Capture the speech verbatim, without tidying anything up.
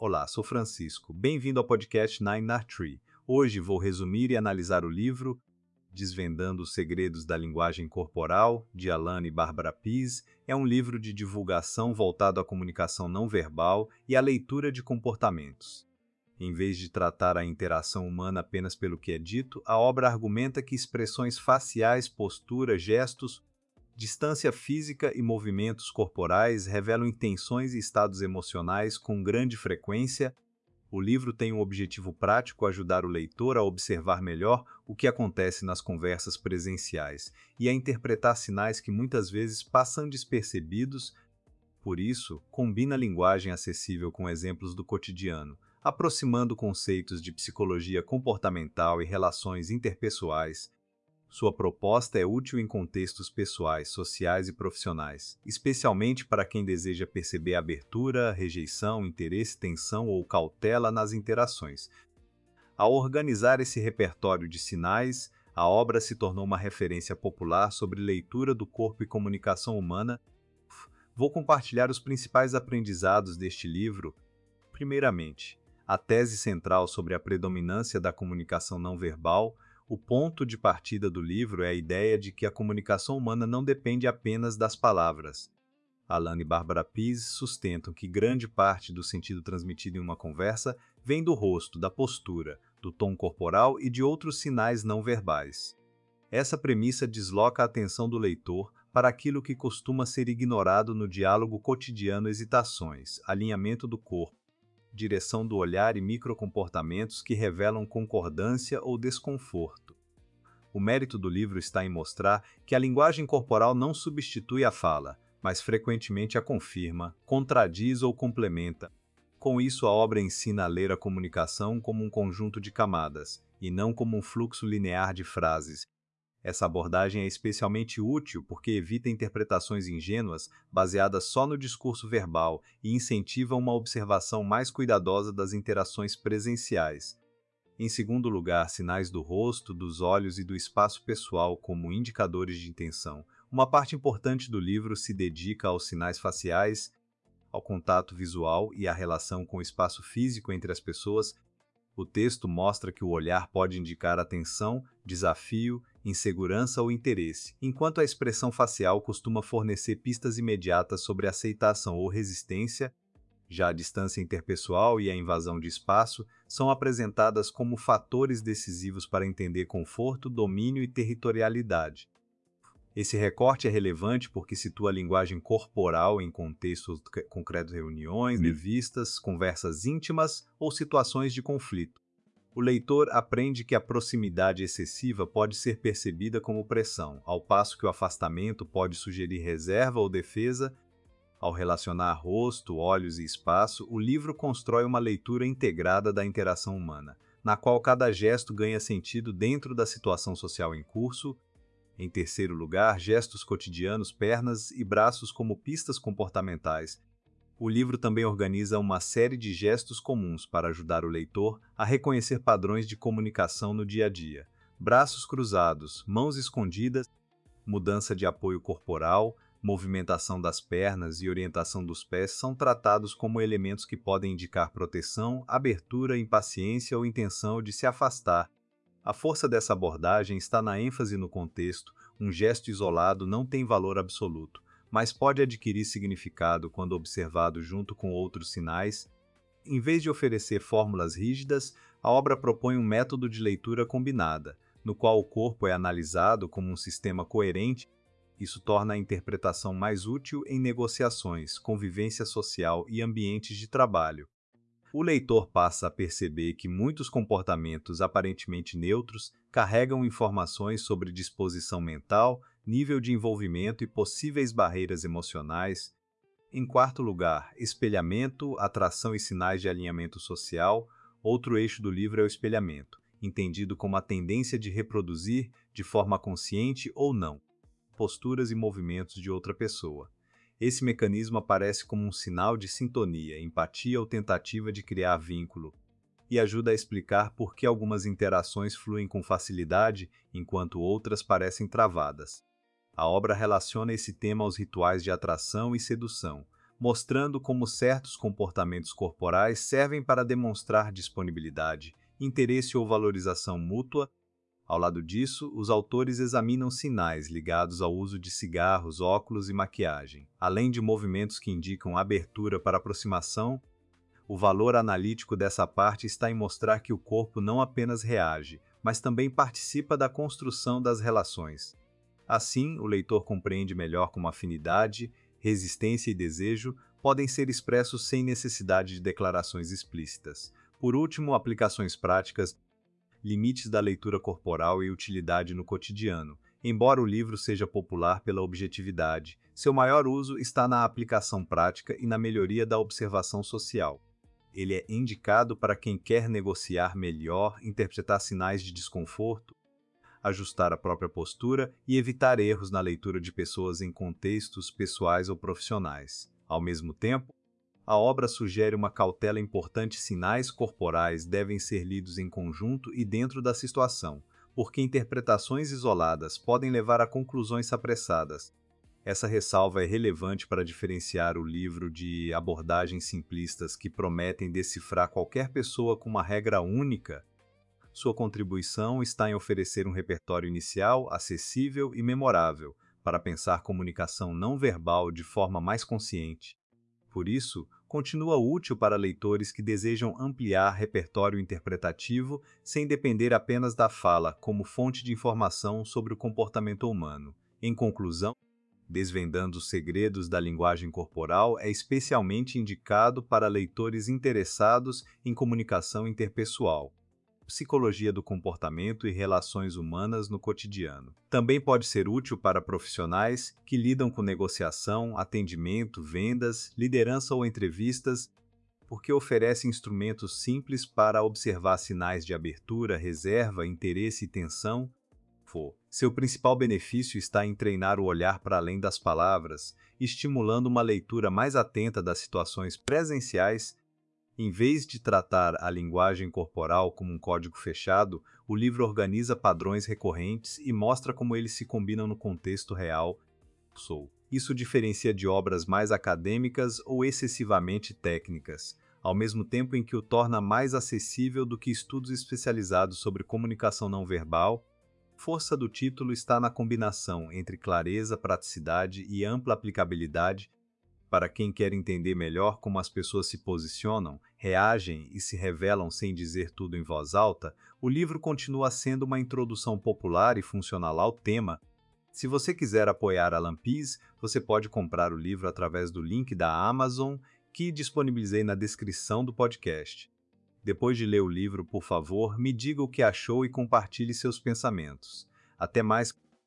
Olá, sou Francisco. Bem-vindo ao podcast Nine Art Tree. Hoje vou resumir e analisar o livro Desvendando os Segredos da Linguagem Corporal, de Alane Barbara Pease. É um livro de divulgação voltado à comunicação não verbal e à leitura de comportamentos. Em vez de tratar a interação humana apenas pelo que é dito, a obra argumenta que expressões faciais, postura, gestos, distância física e movimentos corporais revelam intenções e estados emocionais com grande frequência. O livro tem um objetivo prático: ajudar o leitor a observar melhor o que acontece nas conversas presenciais e a interpretar sinais que muitas vezes passam despercebidos. Por isso, combina linguagem acessível com exemplos do cotidiano, aproximando conceitos de psicologia comportamental e relações interpessoais. Sua proposta é útil em contextos pessoais, sociais e profissionais, especialmente para quem deseja perceber abertura, rejeição, interesse, tensão ou cautela nas interações. Ao organizar esse repertório de sinais, a obra se tornou uma referência popular sobre leitura do corpo e comunicação humana. Vou compartilhar os principais aprendizados deste livro. Primeiramente, a tese central sobre a predominância da comunicação não verbal. O ponto de partida do livro é a ideia de que a comunicação humana não depende apenas das palavras. Alane e Barbara Pease sustentam que grande parte do sentido transmitido em uma conversa vem do rosto, da postura, do tom corporal e de outros sinais não verbais. Essa premissa desloca a atenção do leitor para aquilo que costuma ser ignorado no diálogo cotidiano: hesitações, alinhamento do corpo, direção do olhar e microcomportamentos que revelam concordância ou desconforto. O mérito do livro está em mostrar que a linguagem corporal não substitui a fala, mas frequentemente a confirma, contradiz ou complementa. Com isso, a obra ensina a ler a comunicação como um conjunto de camadas, e não como um fluxo linear de frases. Essa abordagem é especialmente útil porque evita interpretações ingênuas baseadas só no discurso verbal e incentiva uma observação mais cuidadosa das interações presenciais. Em segundo lugar, sinais do rosto, dos olhos e do espaço pessoal como indicadores de intenção. Uma parte importante do livro se dedica aos sinais faciais, ao contato visual e à relação com o espaço físico entre as pessoas. O texto mostra que o olhar pode indicar atenção, desafio, insegurança ou interesse, enquanto a expressão facial costuma fornecer pistas imediatas sobre aceitação ou resistência. Já a distância interpessoal e a invasão de espaço são apresentadas como fatores decisivos para entender conforto, domínio e territorialidade. Esse recorte é relevante porque situa a linguagem corporal em contextos concretos: reuniões, entrevistas, conversas íntimas ou situações de conflito. O leitor aprende que a proximidade excessiva pode ser percebida como pressão, ao passo que o afastamento pode sugerir reserva ou defesa. Ao relacionar rosto, olhos e espaço, o livro constrói uma leitura integrada da interação humana, na qual cada gesto ganha sentido dentro da situação social em curso. Em terceiro lugar, gestos cotidianos, pernas e braços como pistas comportamentais. O livro também organiza uma série de gestos comuns para ajudar o leitor a reconhecer padrões de comunicação no dia a dia. Braços cruzados, mãos escondidas, mudança de apoio corporal, movimentação das pernas e orientação dos pés são tratados como elementos que podem indicar proteção, abertura, impaciência ou intenção de se afastar. A força dessa abordagem está na ênfase no contexto. Um gesto isolado não tem valor absoluto, mas pode adquirir significado quando observado junto com outros sinais. Em vez de oferecer fórmulas rígidas, a obra propõe um método de leitura combinada, no qual o corpo é analisado como um sistema coerente. Isso torna a interpretação mais útil em negociações, convivência social e ambientes de trabalho. O leitor passa a perceber que muitos comportamentos aparentemente neutros carregam informações sobre disposição mental, nível de envolvimento e possíveis barreiras emocionais. Em quarto lugar, espelhamento, atração e sinais de alinhamento social. Outro eixo do livro é o espelhamento, entendido como a tendência de reproduzir, de forma consciente ou não, posturas e movimentos de outra pessoa. Esse mecanismo aparece como um sinal de sintonia, empatia ou tentativa de criar vínculo, e ajuda a explicar por que algumas interações fluem com facilidade, enquanto outras parecem travadas. A obra relaciona esse tema aos rituais de atração e sedução, mostrando como certos comportamentos corporais servem para demonstrar disponibilidade, interesse ou valorização mútua. Ao lado disso, os autores examinam sinais ligados ao uso de cigarros, óculos e maquiagem, além de movimentos que indicam abertura para aproximação. O valor analítico dessa parte está em mostrar que o corpo não apenas reage, mas também participa da construção das relações. Assim, o leitor compreende melhor como afinidade, resistência e desejo podem ser expressos sem necessidade de declarações explícitas. Por último, aplicações práticas, limites da leitura corporal e utilidade no cotidiano. Embora o livro seja popular pela objetividade, seu maior uso está na aplicação prática e na melhoria da observação social. Ele é indicado para quem quer negociar melhor, interpretar sinais de desconforto, ajustar a própria postura e evitar erros na leitura de pessoas em contextos pessoais ou profissionais. Ao mesmo tempo, a obra sugere uma cautela importante: sinais corporais devem ser lidos em conjunto e dentro da situação, porque interpretações isoladas podem levar a conclusões apressadas. Essa ressalva é relevante para diferenciar o livro de abordagens simplistas que prometem decifrar qualquer pessoa com uma regra única. Sua contribuição está em oferecer um repertório inicial, acessível e memorável, para pensar comunicação não verbal de forma mais consciente. Por isso, continua útil para leitores que desejam ampliar repertório interpretativo sem depender apenas da fala como fonte de informação sobre o comportamento humano. Em conclusão, Desvendando os Segredos da Linguagem Corporal é especialmente indicado para leitores interessados em comunicação interpessoal, psicologia do comportamento e relações humanas no cotidiano. Também pode ser útil para profissionais que lidam com negociação, atendimento, vendas, liderança ou entrevistas, porque oferece instrumentos simples para observar sinais de abertura, reserva, interesse e tensão. Seu principal benefício está em treinar o olhar para além das palavras, estimulando uma leitura mais atenta das situações presenciais. Em vez de tratar a linguagem corporal como um código fechado, o livro organiza padrões recorrentes e mostra como eles se combinam no contexto real. Isso diferencia de obras mais acadêmicas ou excessivamente técnicas, ao mesmo tempo em que o torna mais acessível do que estudos especializados sobre comunicação não verbal. A força do título está na combinação entre clareza, praticidade e ampla aplicabilidade. Para quem quer entender melhor como as pessoas se posicionam, reagem e se revelam sem dizer tudo em voz alta, o livro continua sendo uma introdução popular e funcional ao tema. Se você quiser apoiar a Lampiz, você pode comprar o livro através do link da Amazon, que disponibilizei na descrição do podcast. Depois de ler o livro, por favor, me diga o que achou e compartilhe seus pensamentos. Até mais!